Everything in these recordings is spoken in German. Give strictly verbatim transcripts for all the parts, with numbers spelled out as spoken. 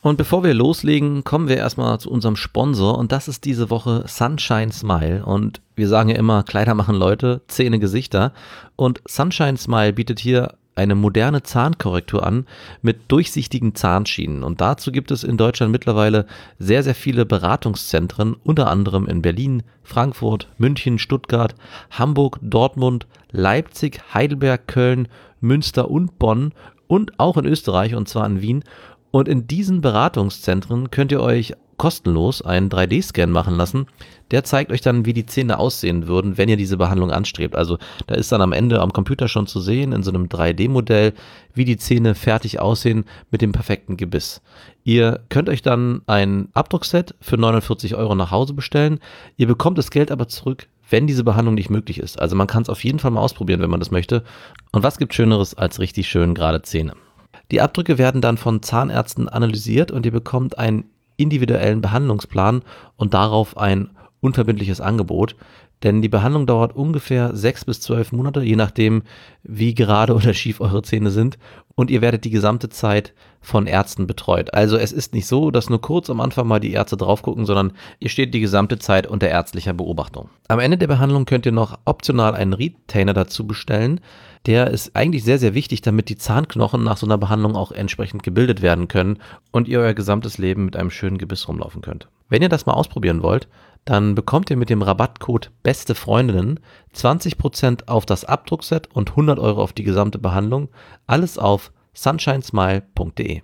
Und bevor wir loslegen, kommen wir erstmal zu unserem Sponsor und das ist diese Woche Sunshine Smile. Und wir sagen ja immer, Kleider machen Leute, Zähne Gesichter. Und Sunshine Smile bietet hier eine moderne Zahnkorrektur an mit durchsichtigen Zahnschienen. Und dazu gibt es in Deutschland mittlerweile sehr, sehr viele Beratungszentren, unter anderem in Berlin, Frankfurt, München, Stuttgart, Hamburg, Dortmund, Leipzig, Heidelberg, Köln, Münster und Bonn und auch in Österreich und zwar in Wien. Und in diesen Beratungszentren könnt ihr euch kostenlos einen drei D-Scan machen lassen. Der zeigt euch dann, wie die Zähne aussehen würden, wenn ihr diese Behandlung anstrebt. Also da ist dann am Ende am Computer schon zu sehen, in so einem drei D-Modell, wie die Zähne fertig aussehen mit dem perfekten Gebiss. Ihr könnt euch dann ein Abdruckset für neunundvierzig Euro nach Hause bestellen. Ihr bekommt das Geld aber zurück, wenn diese Behandlung nicht möglich ist. Also man kann es auf jeden Fall mal ausprobieren, wenn man das möchte. Und was gibt Schöneres als richtig schön gerade Zähne? Die Abdrücke werden dann von Zahnärzten analysiert und ihr bekommt einen individuellen Behandlungsplan und darauf ein unverbindliches Angebot. Denn die Behandlung dauert ungefähr sechs bis zwölf Monate, je nachdem, wie gerade oder schief eure Zähne sind. Und ihr werdet die gesamte Zeit von Ärzten betreut. Also es ist nicht so, dass nur kurz am Anfang mal die Ärzte drauf gucken, sondern ihr steht die gesamte Zeit unter ärztlicher Beobachtung. Am Ende der Behandlung könnt ihr noch optional einen Retainer dazu bestellen. Der ist eigentlich sehr, sehr wichtig, damit die Zahnknochen nach so einer Behandlung auch entsprechend gebildet werden können und ihr euer gesamtes Leben mit einem schönen Gebiss rumlaufen könnt. Wenn ihr das mal ausprobieren wollt, dann bekommt ihr mit dem Rabattcode Beste Freundinnen zwanzig Prozent auf das Abdruckset und hundert Euro auf die gesamte Behandlung. Alles auf sunshinesmile punkt de.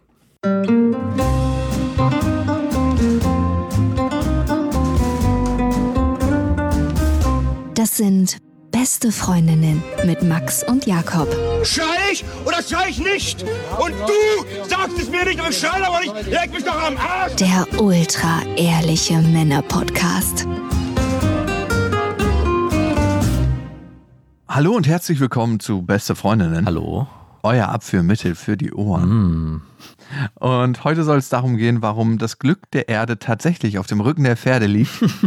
Das sind Beste Freundinnen mit Max und Jakob. Schrei ich oder schrei ich nicht? Und du sagst es mir nicht und schrei aber nicht. Leg mich doch am Arsch. Der ultra-ehrliche Männer-Podcast. Hallo und herzlich willkommen zu Beste Freundinnen. Hallo. Euer Abführmittel für die Ohren. Mm. Und heute soll es darum gehen, warum das Glück der Erde tatsächlich auf dem Rücken der Pferde liegt.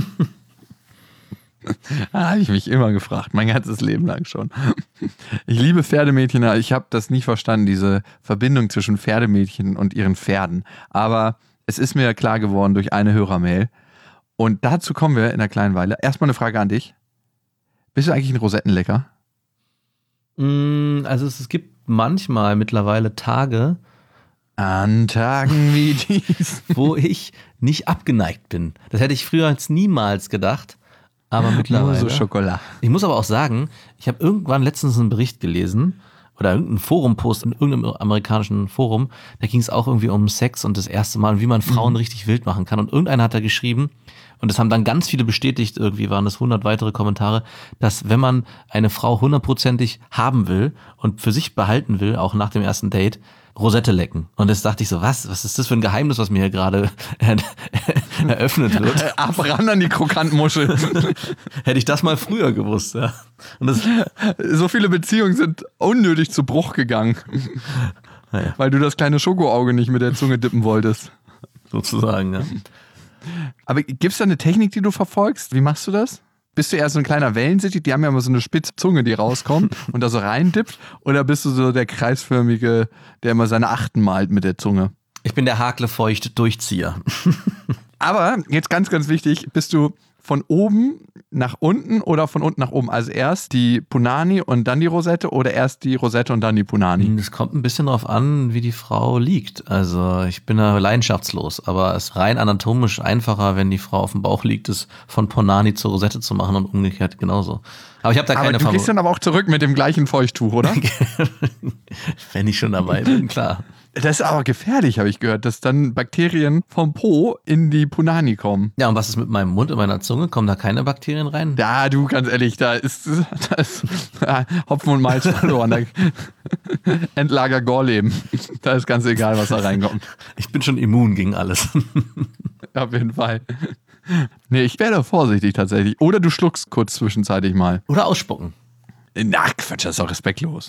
Da habe ich mich immer gefragt, mein ganzes Leben lang schon. Ich liebe Pferdemädchen, aber ich habe das nicht verstanden, diese Verbindung zwischen Pferdemädchen und ihren Pferden. Aber es ist mir klar geworden durch eine Hörermail. Und dazu kommen wir in einer kleinen Weile. Erstmal eine Frage an dich. Bist du eigentlich ein Rosettenlecker? Also es, es gibt manchmal mittlerweile Tage, an Tagen wie dies, wo ich nicht abgeneigt bin. Das hätte ich früher als niemals gedacht. Aber mittlerweile. Nur so Schokolade. Ich muss aber auch sagen, ich habe irgendwann letztens einen Bericht gelesen oder irgendeinen Forum-Post in irgendeinem amerikanischen Forum, da ging es auch irgendwie um Sex und das erste Mal und wie man Frauen mhm. richtig wild machen kann. Und irgendeiner hat da geschrieben, und das haben dann ganz viele bestätigt, irgendwie waren es hundert weitere Kommentare, dass wenn man eine Frau hundertprozentig haben will und für sich behalten will, auch nach dem ersten Date, Rosette lecken. Und das dachte ich so, was? Was ist das für ein Geheimnis, was mir hier gerade eröffnet wird? Ab ran an die Krokantmuschel. Hätte ich das mal früher gewusst, ja. Und das so viele Beziehungen sind unnötig zu Bruch gegangen. Naja. Weil du das kleine Schokoauge nicht mit der Zunge dippen wolltest. Sozusagen, ja. Aber gibt es da eine Technik, die du verfolgst? Wie machst du das? Bist du eher so ein kleiner Wellensittich, die haben ja immer so eine spitze Zunge, die rauskommt und da so reindippt? Oder bist du so der kreisförmige, der immer seine Achten malt mit der Zunge? Ich bin der haklefeucht Durchzieher. Aber jetzt ganz, ganz wichtig, bist du von oben nach unten oder von unten nach oben? Also erst die Punani und dann die Rosette oder erst die Rosette und dann die Punani? Es kommt ein bisschen drauf an, wie die Frau liegt. Also ich bin da leidenschaftslos, aber es ist rein anatomisch einfacher, wenn die Frau auf dem Bauch liegt, es von Punani zur Rosette zu machen und umgekehrt genauso. Aber ich habe da keine Aber du gehst dann aber auch zurück mit dem gleichen Feuchttuch, oder? Wenn ich schon dabei bin, klar. Das ist aber gefährlich, habe ich gehört, dass dann Bakterien vom Po in die Punani kommen. Ja, und was ist mit meinem Mund und meiner Zunge? Kommen da keine Bakterien rein? Ja, du, ganz ehrlich, da ist, da ist ja, Hopfen und Malz verloren. Da, Endlager Gorleben. Da ist ganz egal, was da reinkommt. Ich bin schon immun gegen alles. Auf jeden Fall. Nee, ich wäre da vorsichtig tatsächlich. Oder du schluckst kurz zwischenzeitlich mal. Oder ausspucken. Na, Quatsch, das ist doch respektlos.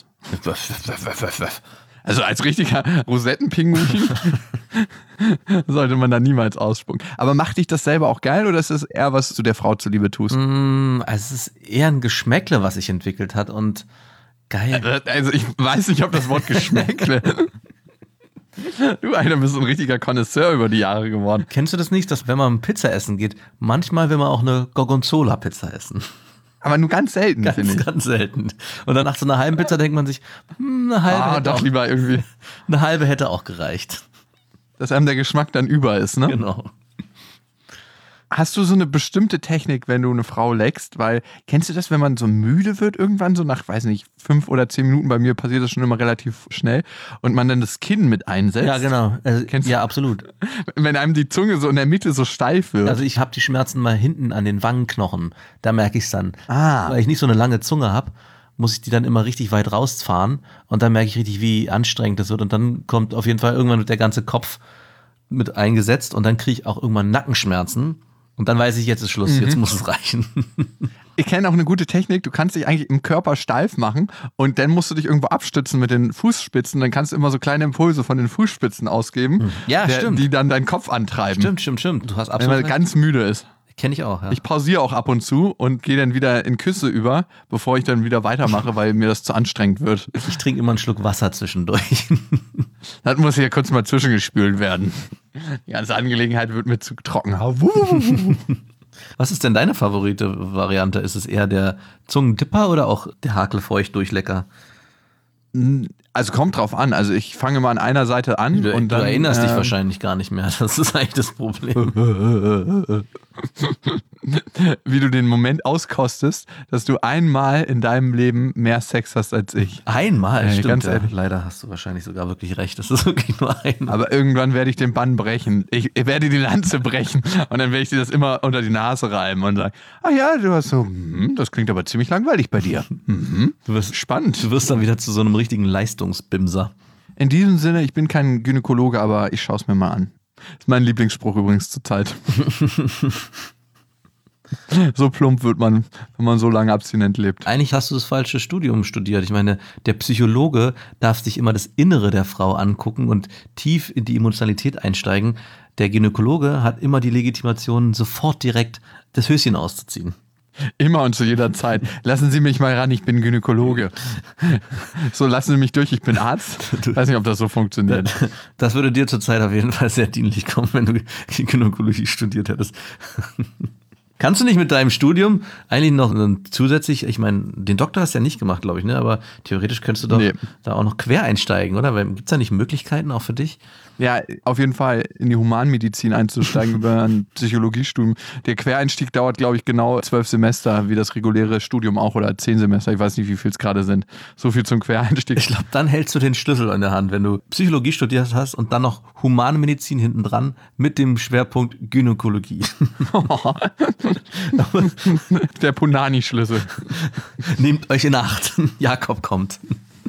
Also als richtiger Rosettenpinguin sollte man da niemals ausspucken. Aber macht dich das selber auch geil oder ist es eher, was du der Frau zuliebe tust? Mm, also es ist eher ein Geschmäckle, was sich entwickelt hat und geil. Also ich weiß nicht, ob das Wort Geschmäckle Du einer bist so ein richtiger Connoisseur über die Jahre geworden. Kennst du das nicht, dass wenn man Pizza essen geht, manchmal will man auch eine Gorgonzola-Pizza essen? Aber nur ganz selten, Ganz, finde ich. ganz selten. Und dann nach so einer halben Pizza denkt man sich, hm, eine halbe Ah, hätte doch auch, lieber irgendwie, eine halbe hätte auch gereicht. dass einem der Geschmack dann über ist, ne? Genau. Hast du so eine bestimmte Technik, wenn du eine Frau leckst? Weil, kennst du das, wenn man so müde wird irgendwann, so nach, weiß nicht, fünf oder zehn Minuten, bei mir passiert das schon immer relativ schnell, und man dann das Kinn mit einsetzt? Ja, genau. Also, Kennst du- ja, absolut. Wenn einem die Zunge so in der Mitte so steif wird. Also ich habe die Schmerzen mal hinten an den Wangenknochen. Da merke ich es dann. Ah. Weil ich nicht so eine lange Zunge habe, muss ich die dann immer richtig weit rausfahren. Und dann merke ich richtig, wie anstrengend das wird. Und dann kommt auf jeden Fall irgendwann der ganze Kopf mit eingesetzt. Und dann kriege ich auch irgendwann Nackenschmerzen. Und dann weiß ich, jetzt ist Schluss, Mhm. jetzt muss es reichen. Ich kenne auch eine gute Technik, du kannst dich eigentlich im Körper steif machen und dann musst du dich irgendwo abstützen mit den Fußspitzen, dann kannst du immer so kleine Impulse von den Fußspitzen ausgeben, Ja, der, stimmt. die dann deinen Kopf antreiben, Stimmt, stimmt, stimmt. Du hast wenn absolut man recht. ganz müde ist. Kenne ich auch, ja. Ich pausiere auch ab und zu und gehe dann wieder in Küsse über, bevor ich dann wieder weitermache, weil mir das zu anstrengend wird. Ich trinke immer einen Schluck Wasser zwischendurch. Das muss hier kurz mal zwischengespült werden. Die ganze Angelegenheit wird mir zu trocken. Was ist denn deine favorite Variante? Ist es eher der Zungendipper oder auch der Hakelfeucht-Durchlecker? Also kommt drauf an. Also ich fange mal an einer Seite an. Du, und du dann, erinnerst dich äh, wahrscheinlich gar nicht mehr. Das ist eigentlich das Problem. wie du den Moment auskostest, dass du einmal in deinem Leben mehr Sex hast als ich. Einmal, Ey, stimmt. ganz Ja. ehrlich. Leider hast du wahrscheinlich sogar wirklich recht. Das ist wirklich nur einmal. Aber irgendwann werde ich den Bann brechen. Ich, ich werde die Lanze brechen und dann werde ich dir das immer unter die Nase reiben und sagen, ah ja, du hast so, hm, das klingt aber ziemlich langweilig bei dir. Mhm. Du wirst, Spannend. du wirst dann wieder zu so einem richtigen Leistungsbimser. In diesem Sinne, ich bin kein Gynäkologe, aber ich schaue es mir mal an. Das ist mein Lieblingsspruch übrigens zur Zeit. So plump wird man, wenn man so lange abstinent lebt. Eigentlich hast du das falsche Studium studiert. Ich meine, der Psychologe darf sich immer das Innere der Frau angucken und tief in die Emotionalität einsteigen. Der Gynäkologe hat immer die Legitimation, sofort direkt das Höschen auszuziehen. Immer und zu jeder Zeit. Lassen Sie mich mal ran, ich bin Gynäkologe. So, lassen Sie mich durch, ich bin Arzt. Ich weiß nicht, ob das so funktioniert. Das würde dir zurzeit auf jeden Fall sehr dienlich kommen, wenn du Gynäkologie studiert hättest. Kannst du nicht mit deinem Studium eigentlich noch zusätzlich, ich meine, den Doktor hast du ja nicht gemacht, glaube ich, ne? Aber theoretisch könntest du doch Nee. da auch noch quer einsteigen, oder? Gibt es da nicht Möglichkeiten auch für dich? Ja, auf jeden Fall in die Humanmedizin einzusteigen über ein Psychologiestudium. Der Quereinstieg dauert, glaube ich, genau zwölf Semester, wie das reguläre Studium auch, oder zehn Semester. Ich weiß nicht, wie viel es gerade sind. So viel zum Quereinstieg. Ich glaube, dann hältst du den Schlüssel in der Hand, wenn du Psychologie studiert hast und dann noch Humanmedizin hinten dran mit dem Schwerpunkt Gynäkologie. Der Punani-Schlüssel. Nehmt euch in Acht. Jakob kommt.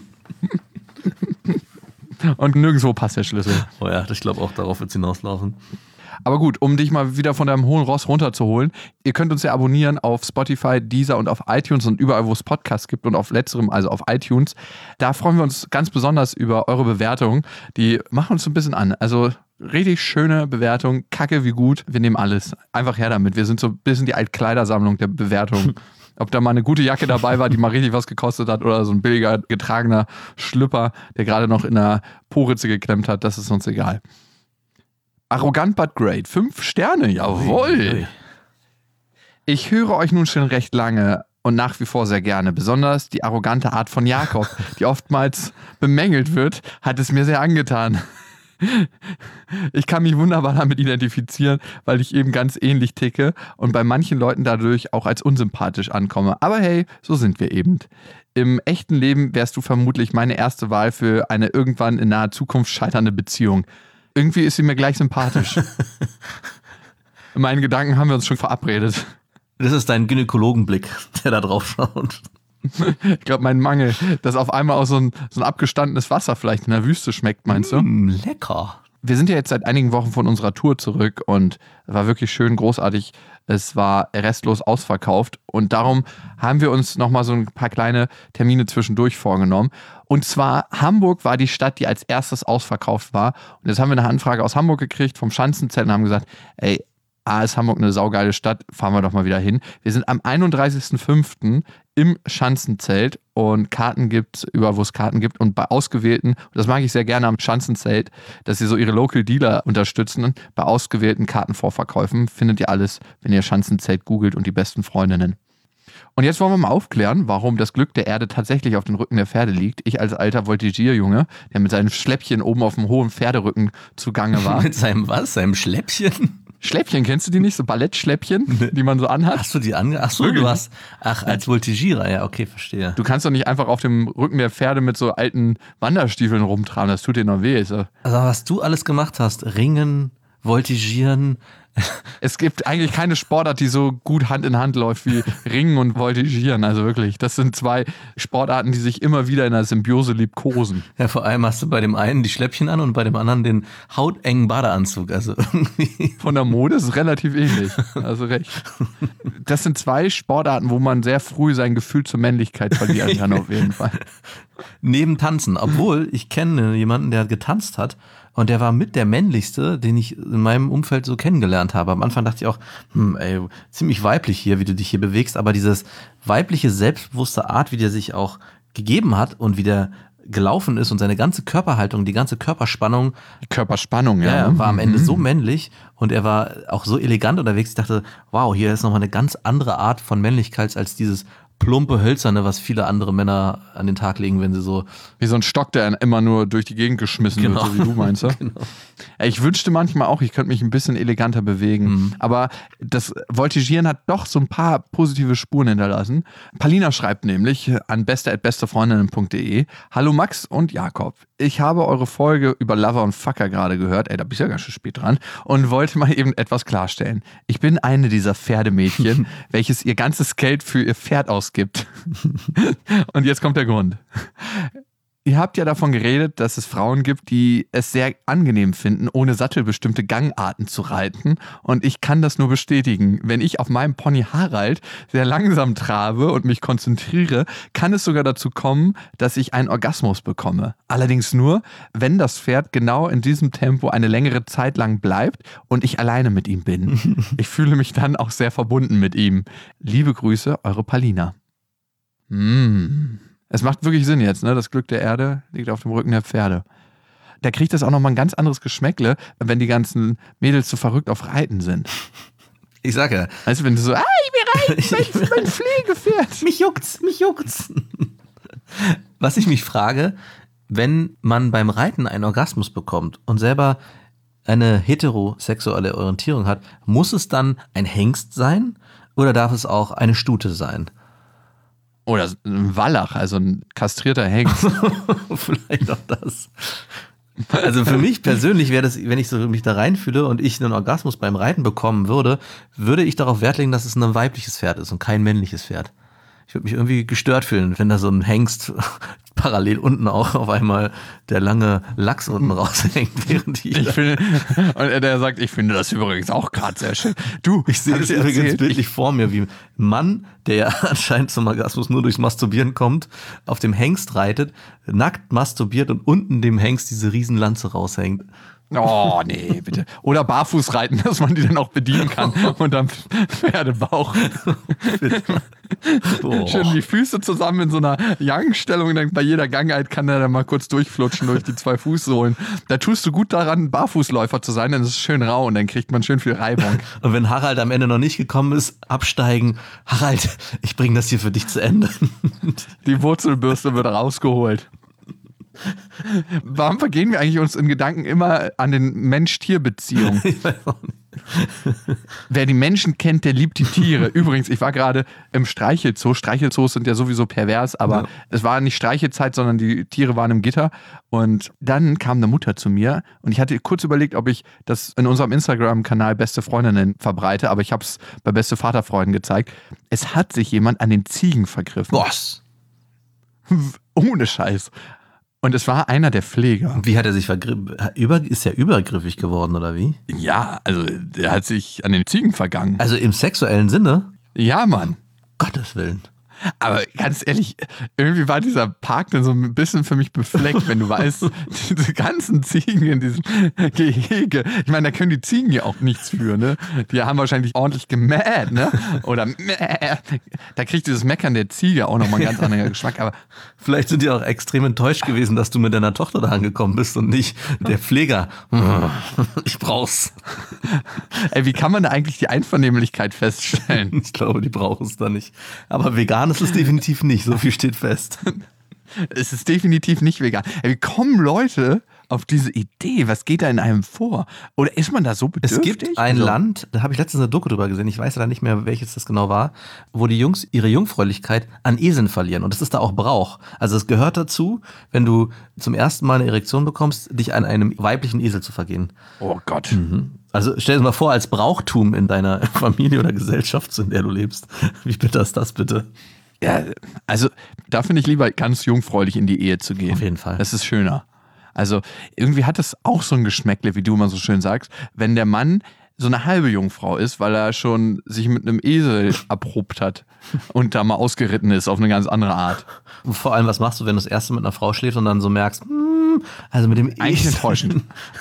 Und nirgendwo passt der Schlüssel. Oh ja, ich glaube auch, darauf wird es hinauslaufen. Aber gut, um dich mal wieder von deinem hohen Ross runterzuholen, ihr könnt uns ja abonnieren auf Spotify, Deezer und auf iTunes und überall, wo es Podcasts gibt und auf letzterem, also auf iTunes. Da freuen wir uns ganz besonders über eure Bewertungen. Die machen uns so ein bisschen an. Also richtig schöne Bewertung, kacke wie gut. Wir nehmen alles. Einfach her damit. Wir sind so ein bisschen die Altkleidersammlung der Bewertungen. Ob da mal eine gute Jacke dabei war, die mal richtig was gekostet hat, oder so ein billiger getragener Schlüpper, der gerade noch in der Po-Ritze geklemmt hat, das ist uns egal. Arrogant but great. Fünf Sterne, jawohl. Ich höre euch nun schon recht lange und nach wie vor sehr gerne. Besonders die arrogante Art von Jakob, die oftmals bemängelt wird, hat es mir sehr angetan. Ich kann mich wunderbar damit identifizieren, weil ich eben ganz ähnlich ticke und bei manchen Leuten dadurch auch als unsympathisch ankomme. Aber hey, so sind wir eben. Im echten Leben wärst du vermutlich meine erste Wahl für eine irgendwann in naher Zukunft scheiternde Beziehung. Irgendwie ist sie mir gleich sympathisch. In meinen Gedanken haben wir uns schon verabredet. Das ist dein Gynäkologenblick, der da drauf schaut. Ich glaube, mein Mangel, dass auf einmal auch so ein, so ein abgestandenes Wasser vielleicht in der Wüste schmeckt, meinst du? Mm, lecker. Wir sind ja jetzt seit einigen Wochen von unserer Tour zurück und es war wirklich schön, großartig. Es war restlos ausverkauft und darum haben wir uns nochmal so ein paar kleine Termine zwischendurch vorgenommen. Und zwar Hamburg war die Stadt, die als erstes ausverkauft war. Und jetzt haben wir eine Anfrage aus Hamburg gekriegt vom Schanzenzelt und haben gesagt, ey, A, ist Hamburg eine saugeile Stadt, fahren wir doch mal wieder hin. Wir sind am einunddreißigsten fünften im Schanzenzelt und Karten gibt, über wo es Karten gibt und bei ausgewählten, das mag ich sehr gerne am Schanzenzelt, dass sie so ihre Local Dealer unterstützen. Bei ausgewählten Kartenvorverkäufen findet ihr alles, wenn ihr Schanzenzelt googelt und die besten Freundinnen. Und jetzt wollen wir mal aufklären, warum das Glück der Erde tatsächlich auf den Rücken der Pferde liegt. Ich als alter Voltigierjunge, der mit seinem Schläppchen oben auf dem hohen Pferderücken zugange war. Mit seinem was? Seinem Schläppchen? Schläppchen, kennst du die nicht? So Ballettschläppchen, die man so anhat? Hast du die ange... Ach so, Wirklich? du hast... Ach, als Voltigierer, ja, okay, verstehe. Du kannst doch nicht einfach auf dem Rücken der Pferde mit so alten Wanderstiefeln rumtragen, das tut dir noch weh. So. Also was du alles gemacht hast, Ringen, Voltigieren... Es gibt eigentlich keine Sportart, die so gut Hand in Hand läuft wie Ringen und Voltigieren. Also wirklich, das sind zwei Sportarten, die sich immer wieder in der Symbiose liebkosen. Ja, vor allem hast du bei dem einen die Schläppchen an und bei dem anderen den hautengen Badeanzug. Also irgendwie. Von der Mode ist es relativ ähnlich. Also recht. Das sind zwei Sportarten, wo man sehr früh sein Gefühl zur Männlichkeit verlieren kann, auf jeden Fall. Neben Tanzen. Obwohl, ich kenne jemanden, der getanzt hat. Und der war mit der männlichste, den ich in meinem Umfeld so kennengelernt habe. Am Anfang dachte ich auch, hm, ey, ziemlich weiblich hier, wie du dich hier bewegst. Aber dieses weibliche, selbstbewusste Art, wie der sich auch gegeben hat und wie der gelaufen ist und seine ganze Körperhaltung, die ganze Körperspannung. Körperspannung, ja. Ja, war am Ende mhm. so männlich und er war auch so elegant unterwegs. Ich dachte, wow, hier ist nochmal eine ganz andere Art von Männlichkeit als dieses plumpe Hölzerne, was viele andere Männer an den Tag legen, wenn sie so... Wie so ein Stock, der immer nur durch die Gegend geschmissen genau. wird, so wie du meinst. Ja? Genau. Ich wünschte manchmal auch, ich könnte mich ein bisschen eleganter bewegen. Mhm. Aber das Voltigieren hat doch so ein paar positive Spuren hinterlassen. Palina schreibt nämlich an beste at bestefreundinnen punkt de: Hallo Max und Jakob. Ich habe eure Folge über Lover und Fucker gerade gehört. Ey, da bist du ja ganz schön spät dran. Und wollte mal eben etwas klarstellen. Ich bin eine dieser Pferdemädchen, welches ihr ganzes Geld für ihr Pferd ausgibt. Und jetzt kommt der Grund. Ihr habt ja davon geredet, dass es Frauen gibt, die es sehr angenehm finden, ohne Sattel bestimmte Gangarten zu reiten. Und ich kann das nur bestätigen. Wenn ich auf meinem Pony Harald sehr langsam trabe und mich konzentriere, kann es sogar dazu kommen, dass ich einen Orgasmus bekomme. Allerdings nur, wenn das Pferd genau in diesem Tempo eine längere Zeit lang bleibt und ich alleine mit ihm bin. Ich fühle mich dann auch sehr verbunden mit ihm. Liebe Grüße, eure Palina. Mmh. Es macht wirklich Sinn jetzt, ne? Das Glück der Erde liegt auf dem Rücken der Pferde. Da kriegt das auch nochmal ein ganz anderes Geschmäckle, wenn die ganzen Mädels so verrückt auf Reiten sind. Ich sag ja. Weißt du, wenn du so, ah, ich will reiten, mein, mein Pflegepferd. Mich juckt's, mich juckt's. Was ich mich frage, wenn man beim Reiten einen Orgasmus bekommt und selber eine heterosexuelle Orientierung hat, muss es dann ein Hengst sein oder darf es auch eine Stute sein? Oder ein Wallach, also ein kastrierter Hengst. Vielleicht auch das. Also für mich persönlich wäre das, wenn ich so mich da reinfühle und ich einen Orgasmus beim Reiten bekommen würde, würde ich darauf Wert legen, dass es ein weibliches Pferd ist und kein männliches Pferd. Ich würde mich irgendwie gestört fühlen, wenn da so ein Hengst parallel unten auch auf einmal der lange Lachs unten raushängt, während ich. Ich finde, und der sagt, ich finde das übrigens auch gerade sehr schön. Du, ich sehe das übrigens erzählt? bildlich vor mir, wie ein Mann, der ja anscheinend zum Orgasmus nur durchs Masturbieren kommt, auf dem Hengst reitet, nackt masturbiert und unten dem Hengst diese Riesenlanze raushängt. Oh, nee, bitte. Oder barfuß reiten, dass man die dann auch bedienen kann unterm Pferdebauch. Oh. Schön die Füße zusammen in so einer Yang-Stellung, dann bei jeder Gangheit kann er dann mal kurz durchflutschen durch die zwei Fußsohlen. Da tust du gut daran, Barfußläufer zu sein, dann ist es schön rau und dann kriegt man schön viel Reibung. Und wenn Harald am Ende noch nicht gekommen ist, absteigen. Harald, ich bringe das hier für dich zu Ende. Die Wurzelbürste wird rausgeholt. Warum vergehen wir eigentlich uns in Gedanken immer an den Mensch-Tier-Beziehungen? Ich weiß auch nicht. Wer die Menschen kennt, der liebt die Tiere. Übrigens, ich war gerade im Streichelzoo. Streichelzoos sind ja sowieso pervers, aber ja. Es war nicht Streichelzeit, sondern die Tiere waren im Gitter. Und dann kam eine Mutter zu mir und ich hatte kurz überlegt, ob ich das in unserem Instagram-Kanal Beste Freundinnen verbreite, aber ich habe es bei Beste Vaterfreunden gezeigt. Es hat sich jemand an den Ziegen vergriffen. Was? Ohne Scheiß. Und es war einer der Pfleger. Und wie hat er sich vergriffen? Ist er übergriffig geworden, oder wie? Ja, also der hat sich an den Ziegen vergangen. Also im sexuellen Sinne? Ja, Mann. Um Gottes Willen. Aber ganz ehrlich, irgendwie war dieser Park dann so ein bisschen für mich befleckt, wenn du weißt, diese ganzen Ziegen in diesem Gehege. Ich meine, da können die Ziegen ja auch nichts für, ne? Die haben wahrscheinlich ordentlich gemäht, ne? Oder mäh. Da kriegt dieses Meckern der Ziege auch nochmal einen ganz anderen Geschmack. Aber vielleicht sind die auch extrem enttäuscht gewesen, dass du mit deiner Tochter da angekommen bist und nicht der Pfleger. Ich brauch's. Ey, wie kann man da eigentlich die Einvernehmlichkeit feststellen? Ich glaube, die brauchen es da nicht. Aber vegan ist es definitiv nicht, so viel steht fest. Es ist definitiv nicht vegan. Ey, wie kommen Leute auf diese Idee? Was geht da in einem vor? Oder ist man da so bedürftig? Es gibt ein also, Land, da habe ich letztens eine Doku drüber gesehen, ich weiß leider nicht mehr, welches das genau war, wo die Jungs ihre Jungfräulichkeit an Eseln verlieren. Und das ist da auch Brauch. Also es gehört dazu, wenn du zum ersten Mal eine Erektion bekommst, dich an einem weiblichen Esel zu vergehen. Oh Gott. Mhm. Also stell dir mal vor, als Brauchtum in deiner Familie oder Gesellschaft, in der du lebst. Wie bitter ist das bitte? Ja, also da finde ich lieber ganz jungfräulich in die Ehe zu gehen. Auf jeden Fall. Das ist schöner. Also irgendwie hat es auch so ein Geschmäckle, wie du immer so schön sagst, wenn der Mann so eine halbe Jungfrau ist, weil er schon sich mit einem Esel erprobt hat und da mal ausgeritten ist auf eine ganz andere Art. Und vor allem, was machst du, wenn du das erste Mal mit einer Frau schläfst und dann so merkst, hm, also mit dem Esel. Eigentlich enttäuschend.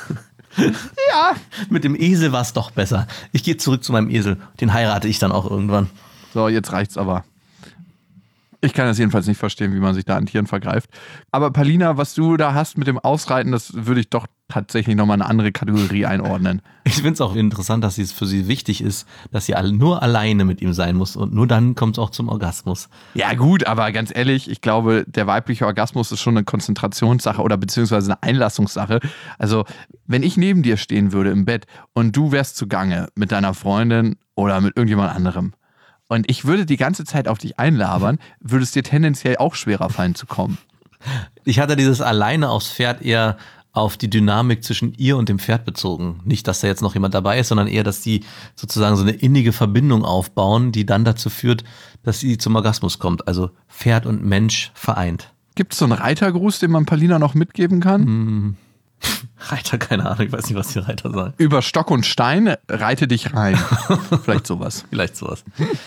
Ja, mit dem Esel war es doch besser. Ich gehe zurück zu meinem Esel. Den heirate ich dann auch irgendwann. So, jetzt reicht's aber. Ich kann das jedenfalls nicht verstehen, wie man sich da an Tieren vergreift. Aber Palina, was du da hast mit dem Ausreiten, das würde ich doch tatsächlich nochmal eine andere Kategorie einordnen. Ich finde es auch interessant, dass es für sie wichtig ist, dass sie alle nur alleine mit ihm sein muss und nur dann kommt es auch zum Orgasmus. Ja gut, aber ganz ehrlich, ich glaube, der weibliche Orgasmus ist schon eine Konzentrationssache oder beziehungsweise eine Einlassungssache. Also wenn ich neben dir stehen würde im Bett und du wärst zugange mit deiner Freundin oder mit irgendjemand anderem, und ich würde die ganze Zeit auf dich einlabern, würde es dir tendenziell auch schwerer fallen zu kommen. Ich hatte dieses alleine aufs Pferd eher auf die Dynamik zwischen ihr und dem Pferd bezogen. Nicht, dass da jetzt noch jemand dabei ist, sondern eher, dass die sozusagen so eine innige Verbindung aufbauen, die dann dazu führt, dass sie zum Orgasmus kommt. Also Pferd und Mensch vereint. Gibt es so einen Reitergruß, den man Palina noch mitgeben kann? Hm. Reiter, keine Ahnung, ich weiß nicht, was die Reiter sagen. Über Stock und Stein, reite dich rein. Vielleicht sowas. Vielleicht sowas.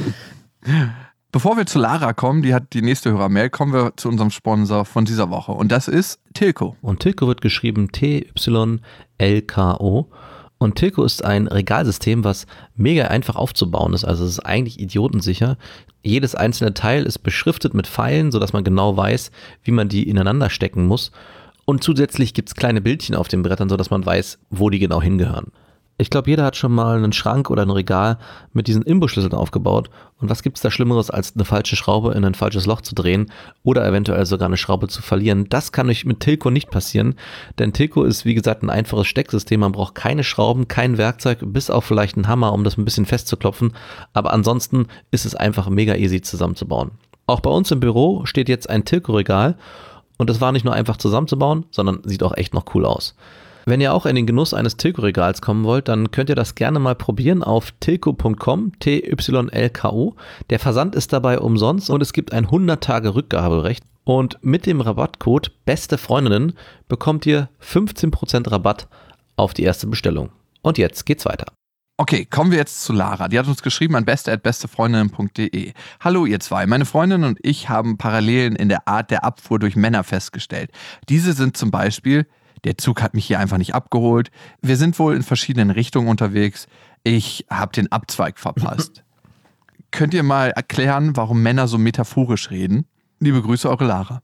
Bevor wir zu Lara kommen, die hat die nächste Hörermail, kommen wir zu unserem Sponsor von dieser Woche. Und das ist Tilco. Und Tilco wird geschrieben T Y L K O. Und Tilco ist ein Regalsystem, was mega einfach aufzubauen ist. Also es ist eigentlich idiotensicher. Jedes einzelne Teil ist beschriftet mit Pfeilen, sodass man genau weiß, wie man die ineinander stecken muss. Und zusätzlich gibt es kleine Bildchen auf den Brettern, sodass man weiß, wo die genau hingehören. Ich glaube, jeder hat schon mal einen Schrank oder ein Regal mit diesen Imbusschlüsseln aufgebaut. Und was gibt es da Schlimmeres, als eine falsche Schraube in ein falsches Loch zu drehen oder eventuell sogar eine Schraube zu verlieren? Das kann euch mit Tilco nicht passieren, denn Tilco ist, wie gesagt, ein einfaches Stecksystem. Man braucht keine Schrauben, kein Werkzeug, bis auf vielleicht einen Hammer, um das ein bisschen festzuklopfen. Aber ansonsten ist es einfach mega easy zusammenzubauen. Auch bei uns im Büro steht jetzt ein Tilco-Regal. Und das war nicht nur einfach zusammenzubauen, sondern sieht auch echt noch cool aus. Wenn ihr auch in den Genuss eines Tilco-Regals kommen wollt, dann könnt ihr das gerne mal probieren auf tilco punkt com, T Y L K O. Der Versand ist dabei umsonst und es gibt ein hundert Tage Rückgaberecht. Und mit dem Rabattcode Beste Freundinnen bekommt ihr fünfzehn Prozent Rabatt auf die erste Bestellung. Und jetzt geht's weiter. Okay, kommen wir jetzt zu Lara. Die hat uns geschrieben an beste at bestefreundinnen punkt de. Hallo ihr zwei, meine Freundin und ich haben Parallelen in der Art der Abfuhr durch Männer festgestellt. Diese sind zum Beispiel, der Zug hat mich hier einfach nicht abgeholt, wir sind wohl in verschiedenen Richtungen unterwegs, ich habe den Abzweig verpasst. Könnt ihr mal erklären, warum Männer so metaphorisch reden? Liebe Grüße, eure Lara.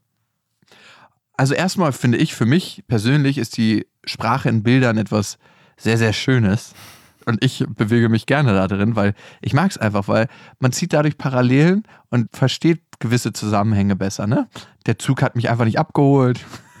Also erstmal finde ich, für mich persönlich ist die Sprache in Bildern etwas sehr, sehr Schönes. Und ich bewege mich gerne da drin, weil ich mag es einfach, weil man zieht dadurch Parallelen und versteht gewisse Zusammenhänge besser, ne? Der Zug hat mich einfach nicht abgeholt.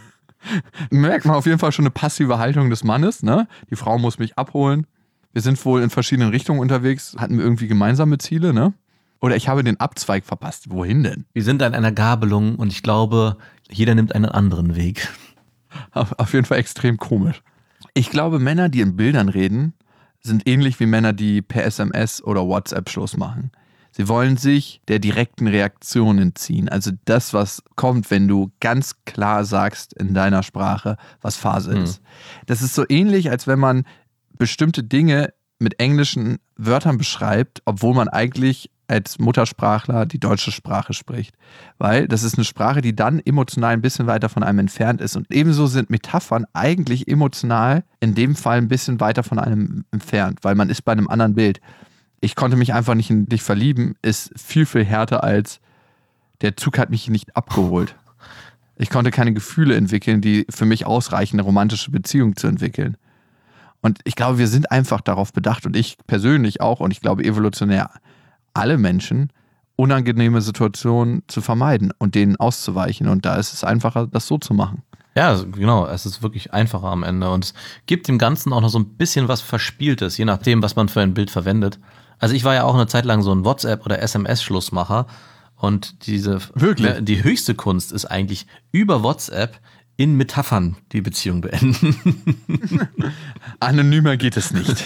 Merkt man auf jeden Fall schon eine passive Haltung des Mannes, ne? Die Frau muss mich abholen. Wir sind wohl in verschiedenen Richtungen unterwegs, hatten wir irgendwie gemeinsame Ziele, ne? Oder ich habe den Abzweig verpasst. Wohin denn? Wir sind an einer Gabelung und ich glaube, jeder nimmt einen anderen Weg. Auf, auf jeden Fall extrem komisch. Ich glaube, Männer, die in Bildern reden, sind ähnlich wie Männer, die per S M S oder WhatsApp Schluss machen. Sie wollen sich der direkten Reaktion entziehen. Also das, was kommt, wenn du ganz klar sagst in deiner Sprache, was Phase ist. Mhm. Das ist so ähnlich, als wenn man bestimmte Dinge mit englischen Wörtern beschreibt, obwohl man eigentlich als Muttersprachler die deutsche Sprache spricht. Weil das ist eine Sprache, die dann emotional ein bisschen weiter von einem entfernt ist. Und ebenso sind Metaphern eigentlich emotional in dem Fall ein bisschen weiter von einem entfernt, weil man ist bei einem anderen Bild. Ich konnte mich einfach nicht in dich verlieben, ist viel, viel härter als der Zug hat mich nicht abgeholt. Ich konnte keine Gefühle entwickeln, die für mich ausreichen, eine romantische Beziehung zu entwickeln. Und ich glaube, wir sind einfach darauf bedacht und ich persönlich auch und ich glaube evolutionär alle Menschen, unangenehme Situationen zu vermeiden und denen auszuweichen. Und da ist es einfacher, das so zu machen. Ja, genau. Es ist wirklich einfacher am Ende. Und es gibt dem Ganzen auch noch so ein bisschen was Verspieltes, je nachdem, was man für ein Bild verwendet. Also ich war ja auch eine Zeit lang so ein WhatsApp- oder S M S-Schlussmacher. Und diese Wirklich? Die höchste Kunst ist eigentlich über WhatsApp in Metaphern die Beziehung beenden. Anonymer geht es nicht.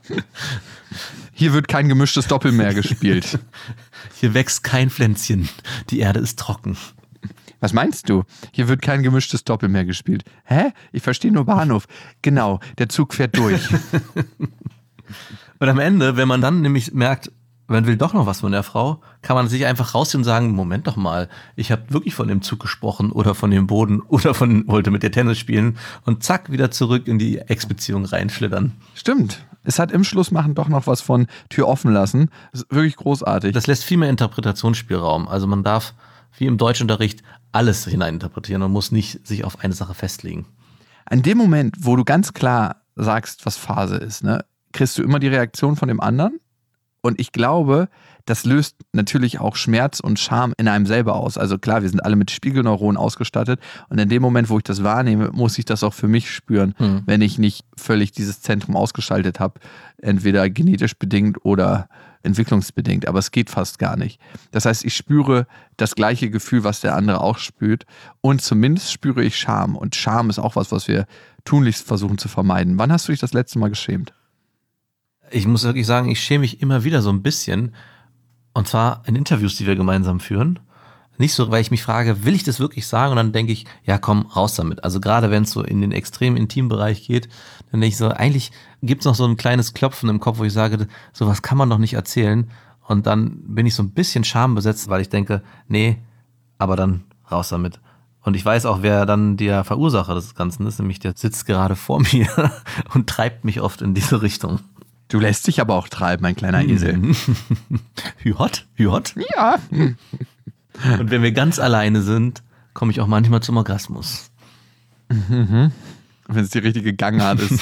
Hier wird kein gemischtes Doppelmeer gespielt. Hier wächst kein Pflänzchen. Die Erde ist trocken. Was meinst du? Hier wird kein gemischtes Doppelmeer gespielt. Hä? Ich verstehe nur Bahnhof. Genau, der Zug fährt durch. Und am Ende, wenn man dann nämlich merkt, man will doch noch was von der Frau, kann man sich einfach rausziehen und sagen, Moment doch mal, ich habe wirklich von dem Zug gesprochen oder von dem Boden oder von wollte mit dir Tennis spielen und zack, wieder zurück in die Ex-Beziehung reinschlittern. Stimmt. Es hat im Schlussmachen doch noch was von Tür offen lassen. Das ist wirklich großartig. Das lässt viel mehr Interpretationsspielraum. Also man darf, wie im Deutschunterricht, alles hineininterpretieren und muss nicht sich auf eine Sache festlegen. In dem Moment, wo du ganz klar sagst, was Phase ist, ne, kriegst du immer die Reaktion von dem anderen. Und ich glaube, das löst natürlich auch Schmerz und Scham in einem selber aus. Also klar, wir sind alle mit Spiegelneuronen ausgestattet. Und in dem Moment, wo ich das wahrnehme, muss ich das auch für mich spüren, mhm. wenn ich nicht völlig dieses Zentrum ausgeschaltet habe. Entweder genetisch bedingt oder entwicklungsbedingt. Aber es geht fast gar nicht. Das heißt, ich spüre das gleiche Gefühl, was der andere auch spürt. Und zumindest spüre ich Scham. Und Scham ist auch was, was wir tunlichst versuchen zu vermeiden. Wann hast du dich das letzte Mal geschämt? Ich muss wirklich sagen, ich schäme mich immer wieder so ein bisschen. Und zwar in Interviews, die wir gemeinsam führen. Nicht so, weil ich mich frage, will ich das wirklich sagen? Und dann denke ich, ja komm, raus damit. Also gerade wenn es so in den extremen Intimbereich geht, dann denke ich so, eigentlich gibt es noch so ein kleines Klopfen im Kopf, wo ich sage, sowas kann man doch nicht erzählen. Und dann bin ich so ein bisschen schambesetzt, weil ich denke, nee, aber dann raus damit. Und ich weiß auch, wer dann der Verursacher des Ganzen ist, nämlich der sitzt gerade vor mir und treibt mich oft in diese Richtung. Du lässt dich aber auch treiben, mein kleiner Esel. Hühot, hühot. Ja. Und wenn wir ganz alleine sind, komme ich auch manchmal zum Orgasmus. Mhm. Wenn es die richtige Gangart ist.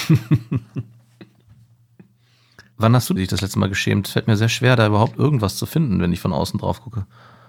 Wann hast du dich das letzte Mal geschämt? Es fällt mir sehr schwer, da überhaupt irgendwas zu finden, wenn ich von außen drauf gucke.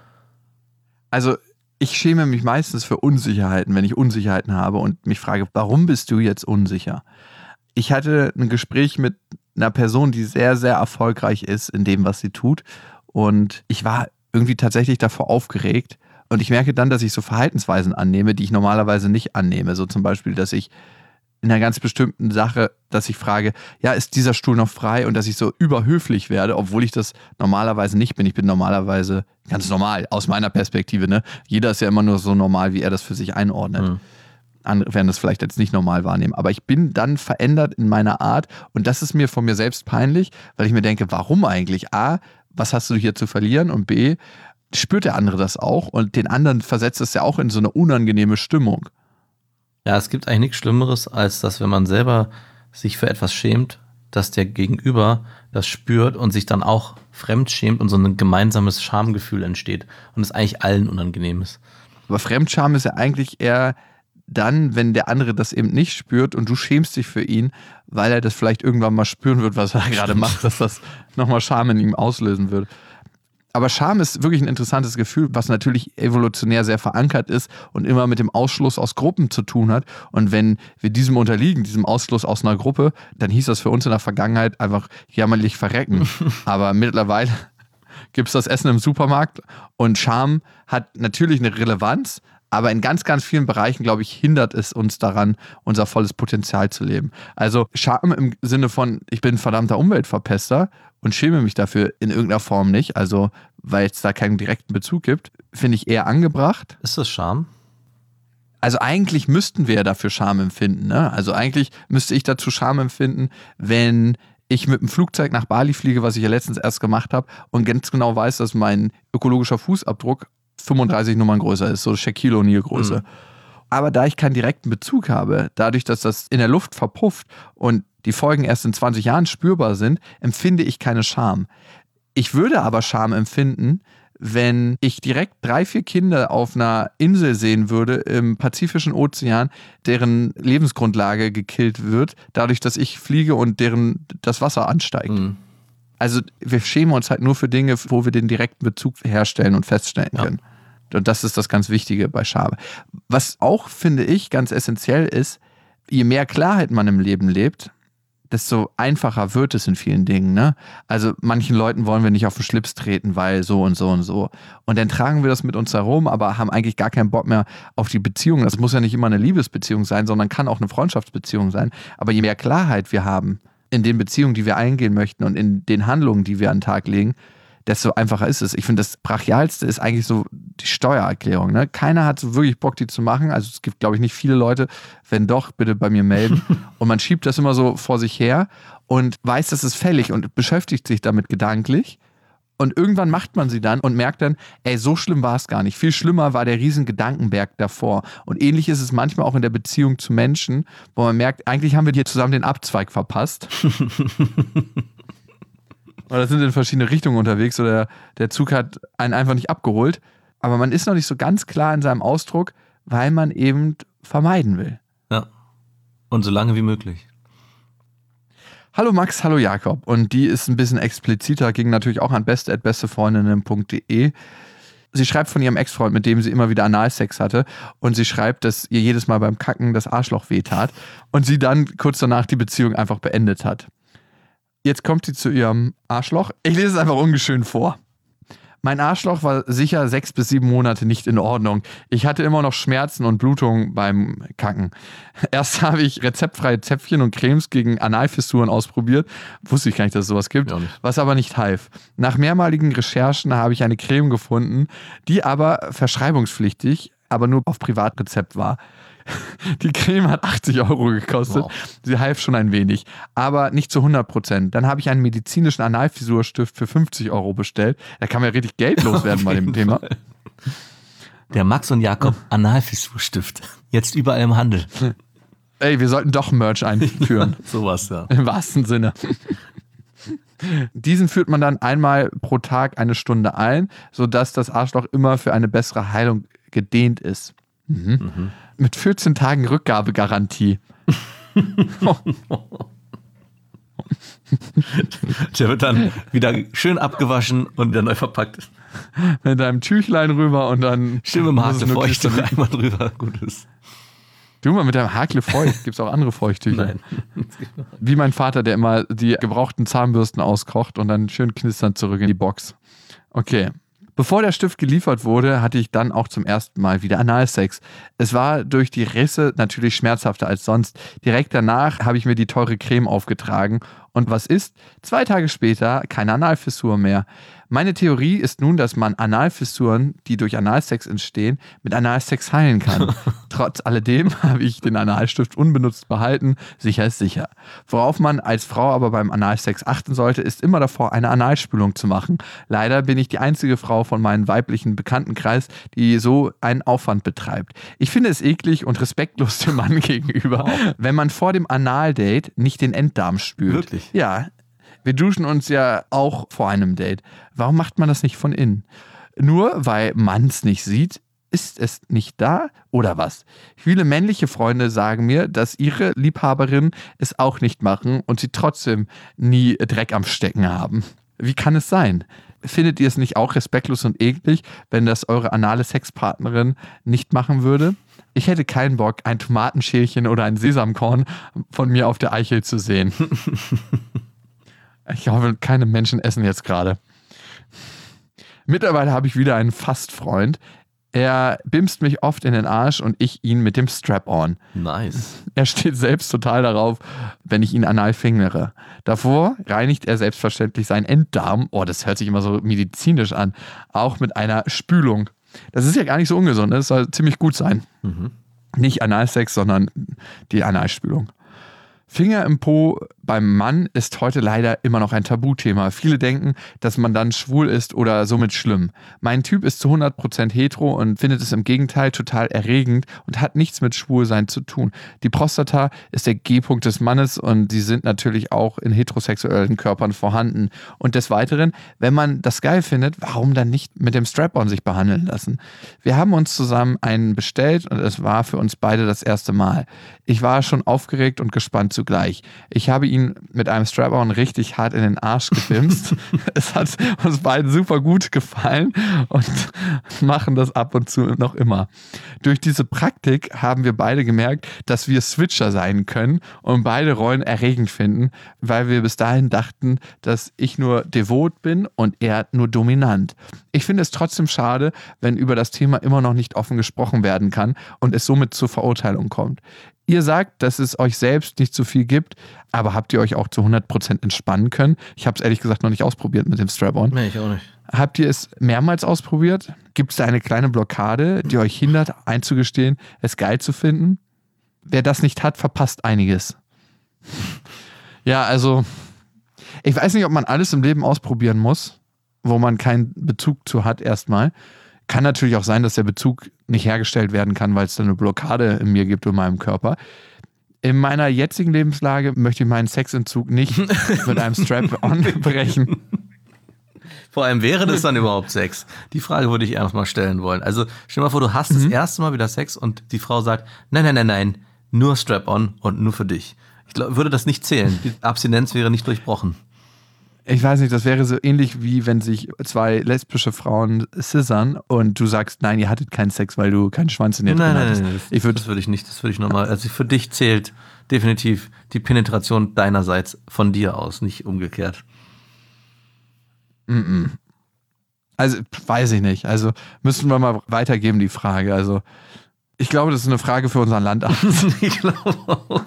Also ich schäme mich meistens für Unsicherheiten, wenn ich Unsicherheiten habe und mich frage, warum bist du jetzt unsicher? Ich hatte ein Gespräch mit einer Person, die sehr, sehr erfolgreich ist in dem, was sie tut. Und ich war irgendwie tatsächlich davor aufgeregt. Und ich merke dann, dass ich so Verhaltensweisen annehme, die ich normalerweise nicht annehme. So zum Beispiel, dass ich in einer ganz bestimmten Sache, dass ich frage, ja, ist dieser Stuhl noch frei? Und dass ich so überhöflich werde, obwohl ich das normalerweise nicht bin. Ich bin normalerweise ganz normal, aus meiner Perspektive. Ne? Jeder ist ja immer nur so normal, wie er das für sich einordnet. Mhm. Andere werden das vielleicht als nicht normal wahrnehmen. Aber ich bin dann verändert in meiner Art und das ist mir von mir selbst peinlich, weil ich mir denke, warum eigentlich? A, was hast du hier zu verlieren? Und B, spürt der andere das auch und den anderen versetzt es ja auch in so eine unangenehme Stimmung. Ja, es gibt eigentlich nichts Schlimmeres, als dass, wenn man selber sich für etwas schämt, dass der Gegenüber das spürt und sich dann auch fremd schämt und so ein gemeinsames Schamgefühl entsteht und es eigentlich allen unangenehm ist. Aber Fremdscham ist ja eigentlich eher dann, wenn der andere das eben nicht spürt und du schämst dich für ihn, weil er das vielleicht irgendwann mal spüren wird, was er gerade macht, dass das nochmal Scham in ihm auslösen wird. Aber Scham ist wirklich ein interessantes Gefühl, was natürlich evolutionär sehr verankert ist und immer mit dem Ausschluss aus Gruppen zu tun hat. Und wenn wir diesem unterliegen, diesem Ausschluss aus einer Gruppe, dann hieß das für uns in der Vergangenheit einfach jämmerlich verrecken. Aber mittlerweile gibt es das Essen im Supermarkt und Scham hat natürlich eine Relevanz, aber in ganz, ganz vielen Bereichen, glaube ich, hindert es uns daran, unser volles Potenzial zu leben. Also Scham im Sinne von, ich bin ein verdammter Umweltverpester und schäme mich dafür in irgendeiner Form nicht, also weil es da keinen direkten Bezug gibt, finde ich eher angebracht. Ist das Scham? Also eigentlich müssten wir ja dafür Scham empfinden. Ne? Also eigentlich müsste ich dazu Scham empfinden, wenn ich mit dem Flugzeug nach Bali fliege, was ich ja letztens erst gemacht habe und ganz genau weiß, dass mein ökologischer Fußabdruck fünfunddreißig Nummern größer ist, so Shaquille O'Neal Größe. Mhm. Aber da ich keinen direkten Bezug habe, dadurch, dass das in der Luft verpufft und die Folgen erst in zwanzig Jahren spürbar sind, empfinde ich keine Scham. Ich würde aber Scham empfinden, wenn ich direkt drei, vier Kinder auf einer Insel sehen würde im Pazifischen Ozean, deren Lebensgrundlage gekillt wird, dadurch, dass ich fliege und deren das Wasser ansteigt. Mhm. Also wir schämen uns halt nur für Dinge, wo wir den direkten Bezug herstellen und feststellen ja. können. Und das ist das ganz Wichtige bei Scham. Was auch, finde ich, ganz essentiell ist, je mehr Klarheit man im Leben lebt, desto einfacher wird es in vielen Dingen. Ne? Also manchen Leuten wollen wir nicht auf den Schlips treten, weil so und so und so. Und dann tragen wir das mit uns herum, aber haben eigentlich gar keinen Bock mehr auf die Beziehung. Das muss ja nicht immer eine Liebesbeziehung sein, sondern kann auch eine Freundschaftsbeziehung sein. Aber je mehr Klarheit wir haben in den Beziehungen, die wir eingehen möchten und in den Handlungen, die wir an den Tag legen, desto einfacher ist es. Ich finde, das Brachialste ist eigentlich so die Steuererklärung. Ne? Keiner hat so wirklich Bock, die zu machen. Also es gibt, glaube ich, nicht viele Leute. Wenn doch, bitte bei mir melden. Und man schiebt das immer so vor sich her und weiß, das ist fällig und beschäftigt sich damit gedanklich. Und irgendwann macht man sie dann und merkt dann, ey, so schlimm war es gar nicht. Viel schlimmer war der riesen Gedankenberg davor. Und ähnlich ist es manchmal auch in der Beziehung zu Menschen, wo man merkt, eigentlich haben wir hier zusammen den Abzweig verpasst. Oder sind in verschiedene Richtungen unterwegs oder der Zug hat einen einfach nicht abgeholt. Aber man ist noch nicht so ganz klar in seinem Ausdruck, weil man eben vermeiden will. Ja. Und so lange wie möglich. Hallo Max, hallo Jakob. Und die ist ein bisschen expliziter, ging natürlich auch an beste at bestefreundinnen punkt de. Sie schreibt von ihrem Ex-Freund, mit dem sie immer wieder Analsex hatte. Und sie schreibt, dass ihr jedes Mal beim Kacken das Arschloch wehtat. Und sie dann kurz danach die Beziehung einfach beendet hat. Jetzt kommt sie zu ihrem Arschloch. Ich lese es einfach ungeschönt vor. Mein Arschloch war sicher sechs bis sieben Monate nicht in Ordnung. Ich hatte immer noch Schmerzen und Blutungen beim Kacken. Erst habe ich rezeptfreie Zäpfchen und Cremes gegen Analfissuren ausprobiert. Wusste ich gar nicht, dass es sowas gibt. Ja, was aber nicht half. Nach mehrmaligen Recherchen habe ich eine Creme gefunden, die aber verschreibungspflichtig, aber nur auf Privatrezept war. Die Creme hat achtzig Euro gekostet. Wow. Sie half schon ein wenig, aber nicht zu hundert Prozent. Dann habe ich einen medizinischen Analfisurstift für fünfzig Euro bestellt. Da kann man ja richtig Geld loswerden bei dem Thema. Der Max und Jakob Analfisurstift. Jetzt überall im Handel. Ey, wir sollten doch Merch einführen. Sowas, ja. Im wahrsten Sinne. Diesen führt man dann einmal pro Tag eine Stunde ein, sodass das Arschloch immer für eine bessere Heilung gedehnt ist. Mhm. Mhm. Mit vierzehn Tagen Rückgabegarantie. Der wird dann wieder schön abgewaschen und wieder neu verpackt. Mit einem Tüchlein rüber und dann... Schön mit dem Hakelfeucht einmal drüber, gut ist. Du mal mit deinem Hakelfeucht, gibt es auch andere Feuchttücher. Nein. Wie mein Vater, der immer die gebrauchten Zahnbürsten auskocht und dann schön knisternd zurück in die Box. Okay. Bevor der Stift geliefert wurde, hatte ich dann auch zum ersten Mal wieder Analsex. Es war durch die Risse natürlich schmerzhafter als sonst. Direkt danach habe ich mir die teure Creme aufgetragen. Und was ist? Zwei Tage später keine Analfissur mehr. Meine Theorie ist nun, dass man Analfissuren, die durch Analsex entstehen, mit Analsex heilen kann. Trotz alledem habe ich den Analstift unbenutzt behalten. Sicher ist sicher. Worauf man als Frau aber beim Analsex achten sollte, ist immer davor, eine Analspülung zu machen. Leider bin ich die einzige Frau von meinem weiblichen Bekanntenkreis, die so einen Aufwand betreibt. Ich finde es eklig und respektlos dem Mann gegenüber, wow. wenn man vor dem Analdate nicht den Enddarm spült. Wirklich? Ja. Wir duschen uns ja auch vor einem Date. Warum macht man das nicht von innen? Nur weil man es nicht sieht, ist es nicht da oder was? Viele männliche Freunde sagen mir, dass ihre Liebhaberinnen es auch nicht machen und sie trotzdem nie Dreck am Stecken haben. Wie kann es sein? Findet ihr es nicht auch respektlos und eklig, wenn das eure anale Sexpartnerin nicht machen würde? Ich hätte keinen Bock, ein Tomatenschälchen oder ein Sesamkorn von mir auf der Eichel zu sehen. Ich hoffe, keine Menschen essen jetzt gerade. Mittlerweile habe ich wieder einen Fastfreund. Er bimst mich oft in den Arsch und ich ihn mit dem Strap-on. Nice. Er steht selbst total darauf, wenn ich ihn anal fingere. Davor reinigt er selbstverständlich seinen Enddarm. Oh, das hört sich immer so medizinisch an. Auch mit einer Spülung. Das ist ja gar nicht so ungesund. Das soll ziemlich gut sein. Mhm. Nicht Analsex, sondern die Analspülung. Finger im Po beim Mann ist heute leider immer noch ein Tabuthema. Viele denken, dass man dann schwul ist oder somit schlimm. Mein Typ ist zu hundert Prozent hetero und findet es im Gegenteil total erregend und hat nichts mit Schwulsein zu tun. Die Prostata ist der G-Punkt des Mannes und sie sind natürlich auch in heterosexuellen Körpern vorhanden. Und des Weiteren, wenn man das geil findet, warum dann nicht mit dem Strap-on sich behandeln lassen? Wir haben uns zusammen einen bestellt und es war für uns beide das erste Mal. Ich war schon aufgeregt und gespannt zugleich. Ich habe ihn mit einem Strap-on richtig hart in den Arsch gebimst. Es hat uns beiden super gut gefallen und machen das ab und zu noch immer. Durch diese Praktik haben wir beide gemerkt, dass wir Switcher sein können und beide Rollen erregend finden, weil wir bis dahin dachten, dass ich nur devot bin und er nur dominant. Ich finde es trotzdem schade, wenn über das Thema immer noch nicht offen gesprochen werden kann und es somit zur Verurteilung kommt. Ihr sagt, dass es euch selbst nicht so viel gibt, aber habt ihr euch auch zu hundert Prozent entspannen können? Ich habe es ehrlich gesagt noch nicht ausprobiert mit dem Strap-on. Nee, ich auch nicht. Habt ihr es mehrmals ausprobiert? Gibt es da eine kleine Blockade, die euch hindert, einzugestehen, es geil zu finden? Wer das nicht hat, verpasst einiges. Ja, also, ich weiß nicht, ob man alles im Leben ausprobieren muss, wo man keinen Bezug zu hat erstmal. Kann natürlich auch sein, dass der Bezug nicht hergestellt werden kann, weil es da eine Blockade in mir gibt, in meinem Körper. In meiner jetzigen Lebenslage möchte ich meinen Sexentzug nicht mit einem Strap-on brechen. Vor allem, wäre das dann überhaupt Sex? Die Frage würde ich erst mal stellen wollen. Also stell dir mal vor, du hast mhm. das erste Mal wieder Sex und die Frau sagt, nein, nein, nein, nein, nur Strap-on und nur für dich. Ich glaube, würde das nicht zählen. Die Abstinenz wäre nicht durchbrochen. Ich weiß nicht, das wäre so ähnlich wie wenn sich zwei lesbische Frauen scissern und du sagst, nein, ihr hattet keinen Sex, weil du keinen Schwanz in dir drin hattest. Nein, nein, nein, das, würd, das würde ich nicht, das würde ich nochmal, also für dich zählt definitiv die Penetration deinerseits von dir aus, nicht umgekehrt. Mm-mm. Also, weiß ich nicht, also müssen wir mal weitergeben, die Frage, also ich glaube, das ist eine Frage für unseren Landarzt. Ich glaube auch.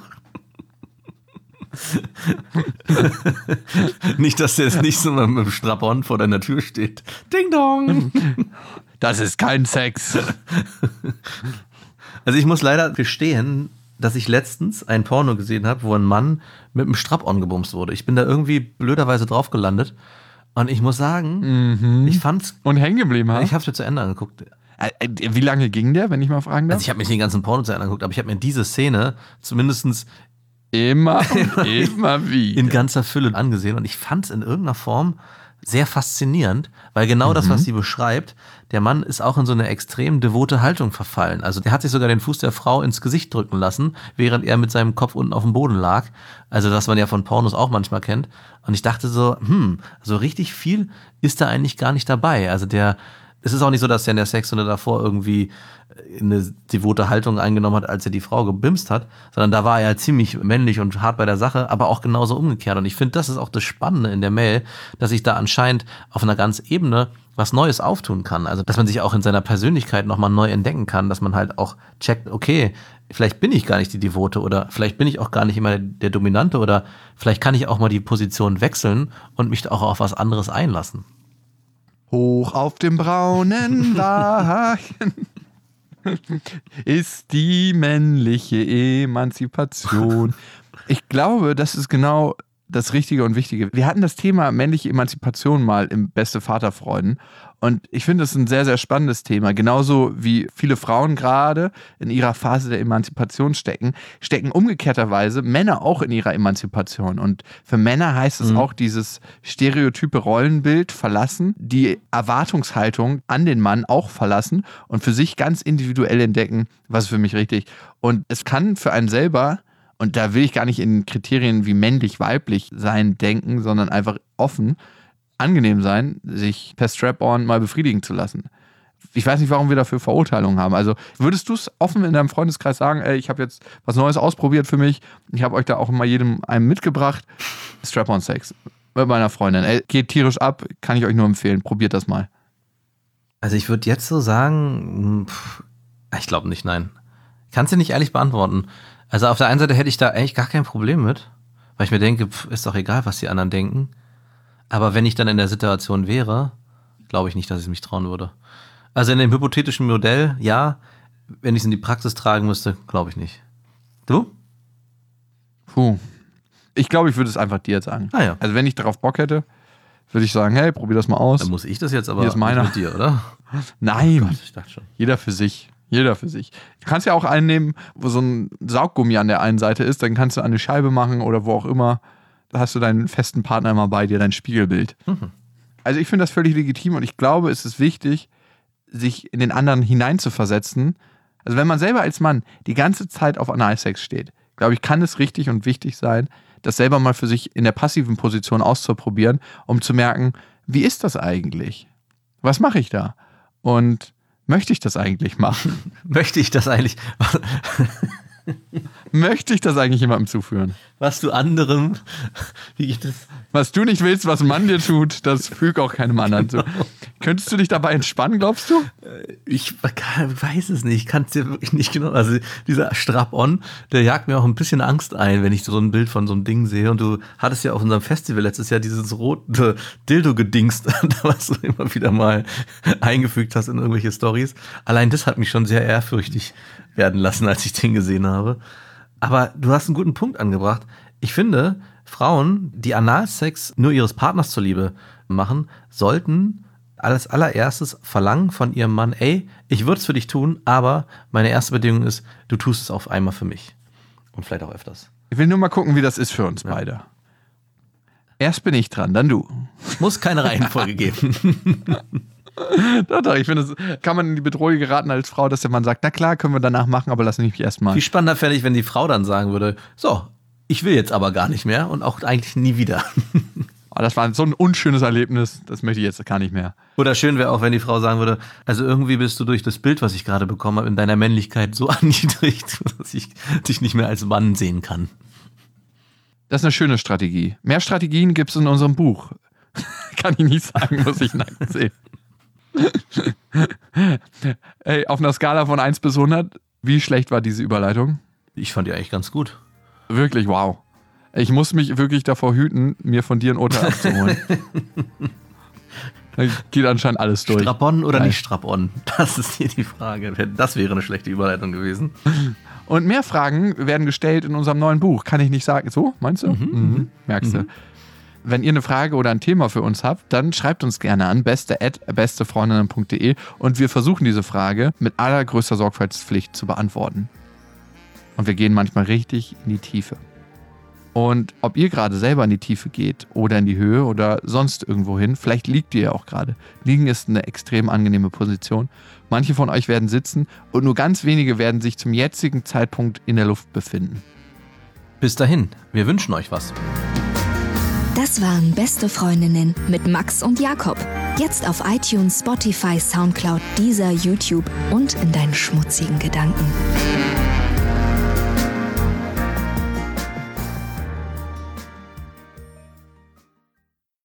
Nicht, dass der jetzt nicht so mit dem Strap-on vor deiner Tür steht. Ding dong! Das ist kein Sex. Also ich muss leider gestehen, dass ich letztens ein Porno gesehen habe, wo ein Mann mit einem Strap-on gebumst wurde. Ich bin da irgendwie blöderweise drauf gelandet und ich muss sagen, mhm. ich fand's... Und hängen geblieben, ha? Ich hab's mir zu Ende angeguckt. Wie lange ging der, wenn ich mal fragen darf? Also ich habe mir nicht den ganzen Porno zu Ende angeguckt, aber ich habe mir diese Szene zumindestens Immer und immer wieder. in ganzer Fülle angesehen und ich fand es in irgendeiner Form sehr faszinierend, weil genau mhm. das, was sie beschreibt, der Mann ist auch in so eine extrem devote Haltung verfallen. Also der hat sich sogar den Fuß der Frau ins Gesicht drücken lassen, während er mit seinem Kopf unten auf dem Boden lag. Also das man ja von Pornos auch manchmal kennt. Und ich dachte so, hm, so richtig viel ist da eigentlich gar nicht dabei. Also der, es ist auch nicht so, dass er in der Sexstunde davor irgendwie eine devote Haltung eingenommen hat, als er die Frau gebimst hat, sondern da war er ziemlich männlich und hart bei der Sache, aber auch genauso umgekehrt. Und ich finde, das ist auch das Spannende in der Mail, dass sich da anscheinend auf einer ganzen Ebene was Neues auftun kann. Also, dass man sich auch in seiner Persönlichkeit nochmal neu entdecken kann, dass man halt auch checkt, okay, vielleicht bin ich gar nicht die Devote oder vielleicht bin ich auch gar nicht immer der Dominante oder vielleicht kann ich auch mal die Position wechseln und mich auch auf was anderes einlassen. Hoch auf dem braunen Wagen ist die männliche Emanzipation. Ich glaube, das ist genau das Richtige und Wichtige. Wir hatten das Thema männliche Emanzipation mal im Beste Vaterfreuden und ich finde das ein sehr, sehr spannendes Thema. Genauso wie viele Frauen gerade in ihrer Phase der Emanzipation stecken, stecken umgekehrterweise Männer auch in ihrer Emanzipation. Und für Männer heißt es mhm. auch dieses stereotype Rollenbild verlassen, die Erwartungshaltung an den Mann auch verlassen und für sich ganz individuell entdecken, was ist für mich richtig. Und es kann für einen selber, und da will ich gar nicht in Kriterien wie männlich, weiblich sein denken, sondern einfach offen, angenehm sein, sich per Strap-on mal befriedigen zu lassen. Ich weiß nicht, warum wir dafür Verurteilungen haben. Also würdest du es offen in deinem Freundeskreis sagen, ey, ich habe jetzt was Neues ausprobiert für mich, ich habe euch da auch mal jedem einem mitgebracht, Strap-on-Sex mit meiner Freundin. Ey, geht tierisch ab, kann ich euch nur empfehlen, probiert das mal. Also ich würde jetzt so sagen, pff, ich glaube nicht, nein. Kannst du nicht ehrlich beantworten. Also auf der einen Seite hätte ich da eigentlich gar kein Problem mit, weil ich mir denke, pff, ist doch egal, was die anderen denken. Aber wenn ich dann in der Situation wäre, glaube ich nicht, dass ich mich trauen würde. Also in dem hypothetischen Modell, ja. Wenn ich es in die Praxis tragen müsste, glaube ich nicht. Du? Puh. Ich glaube, ich würde es einfach dir sagen. Ah ja. Also wenn ich darauf Bock hätte, würde ich sagen, hey, probier das mal aus. Dann muss ich das jetzt aber Hier ist meiner. nicht mit dir, oder? Nein, Oh Gott, ich dachte schon. jeder für sich. Jeder für sich. Du kannst ja auch einen nehmen, wo so ein Sauggummi an der einen Seite ist, dann kannst du an eine Scheibe machen oder wo auch immer. Da hast du deinen festen Partner immer bei dir, dein Spiegelbild. Mhm. Also ich finde das völlig legitim und ich glaube, es ist wichtig, sich in den anderen hineinzuversetzen. Also wenn man selber als Mann die ganze Zeit auf Analsex steht, glaube ich, kann es richtig und wichtig sein, das selber mal für sich in der passiven Position auszuprobieren, um zu merken, wie ist das eigentlich? Was mache ich da? Und möchte ich das eigentlich machen? Möchte ich das eigentlich, Möchte ich das eigentlich jemandem zuführen? was du anderem, wie geht das? Was du nicht willst, was ein Mann dir tut, das füg auch keinem anderen zu. Könntest du dich dabei entspannen, glaubst du? Ich weiß es nicht, ich kann es dir wirklich nicht genau. Also dieser Strap-on, der jagt mir auch ein bisschen Angst ein, wenn ich so ein Bild von so einem Ding sehe. Und du hattest ja auf unserem Festival letztes Jahr dieses rote Dildo-Gedingst, was du immer wieder mal eingefügt hast in irgendwelche Stories. Allein das hat mich schon sehr ehrfürchtig werden lassen, als ich den gesehen habe. Aber du hast einen guten Punkt angebracht. Ich finde, Frauen, die Analsex nur ihres Partners zuliebe machen, sollten als allererstes verlangen von ihrem Mann, ey, ich würde es für dich tun, aber meine erste Bedingung ist, du tust es auf einmal für mich. Und vielleicht auch öfters. Ich will nur mal gucken, wie das ist für uns beide. Erst bin ich dran, dann du. Muss keine Reihenfolge geben. Doch, doch, ich finde, das kann man in die Bedrohung geraten als Frau, dass der Mann sagt, na klar, können wir danach machen, aber lass mich erstmal. Viel spannender fände ich, wenn die Frau dann sagen würde, so, ich will jetzt aber gar nicht mehr und auch eigentlich nie wieder. Oh, das war so ein unschönes Erlebnis, das möchte ich jetzt gar nicht mehr. Oder schön wäre auch, wenn die Frau sagen würde, also irgendwie bist du durch das Bild, was ich gerade bekommen habe, in deiner Männlichkeit so erniedrigt, dass ich dich nicht mehr als Mann sehen kann. Das ist eine schöne Strategie. Mehr Strategien gibt es in unserem Buch. Kann ich nicht sagen, muss ich nackt sehen. Ey, auf einer Skala von eins bis hundert, wie schlecht war diese Überleitung? Ich fand die eigentlich ganz gut. Wirklich, wow. Ich muss mich wirklich davor hüten, mir von dir ein Urteil abzuholen. Da geht anscheinend alles durch. Strap-on oder Nein. nicht Strap-on? Das ist hier die Frage. Das wäre eine schlechte Überleitung gewesen. Und mehr Fragen werden gestellt in unserem neuen Buch. Kann ich nicht sagen. So, meinst du? Mhm. Mhm. Merkst du. Wenn ihr eine Frage oder ein Thema für uns habt, dann schreibt uns gerne an beste at bestefreundinnen punkt de und wir versuchen diese Frage mit allergrößter Sorgfaltspflicht zu beantworten. Und wir gehen manchmal richtig in die Tiefe. Und ob ihr gerade selber in die Tiefe geht oder in die Höhe oder sonst irgendwo hin, vielleicht liegt ihr ja auch gerade. Liegen ist eine extrem angenehme Position. Manche von euch werden sitzen und nur ganz wenige werden sich zum jetzigen Zeitpunkt in der Luft befinden. Bis dahin, wir wünschen euch was. Das waren Beste Freundinnen mit Max und Jakob. Jetzt auf iTunes, Spotify, Soundcloud, Deezer, YouTube und in deinen schmutzigen Gedanken.